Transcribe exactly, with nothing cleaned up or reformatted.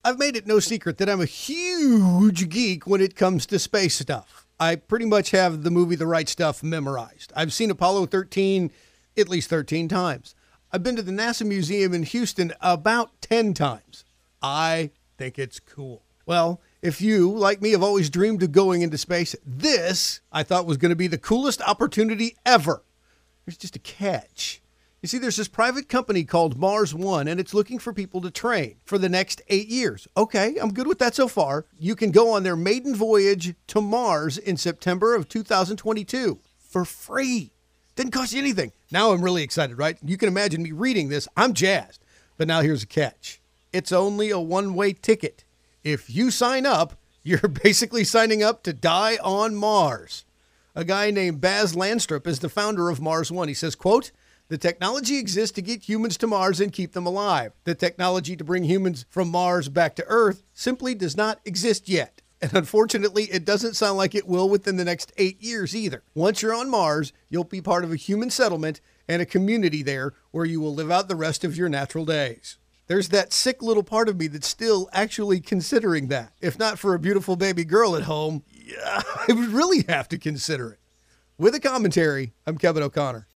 I've made it no secret that I'm a huge geek when it comes to space stuff. I pretty much have the movie The Right Stuff memorized. I've seen Apollo thirteen at least thirteen times. I've been to the NASA Museum in Houston about ten times. I think it's cool. Well, if you, like me, have always dreamed of going into space, this I thought was going to be the coolest opportunity ever. There's just a catch. You see, there's this private company called Mars One, and it's looking for people to train for the next eight years. Okay, I'm good with that so far. You can go on their maiden voyage to Mars in September of two thousand twenty-two for free. Didn't cost you anything. Now I'm really excited, right? You can imagine me reading this. I'm jazzed. But now here's a catch. It's only a one-way ticket. If you sign up, you're basically signing up to die on Mars. A guy named Baz Landstrup is the founder of Mars One. He says, quote, "The technology exists to get humans to Mars and keep them alive. The technology to bring humans from Mars back to Earth simply does not exist yet. And unfortunately, it doesn't sound like it will within the next eight years either. Once you're on Mars, you'll be part of a human settlement and a community there where you will live out the rest of your natural days." There's that sick little part of me that's still actually considering that. If not for a beautiful baby girl at home, yeah, I would really have to consider it. With a commentary, I'm Kevin O'Connor.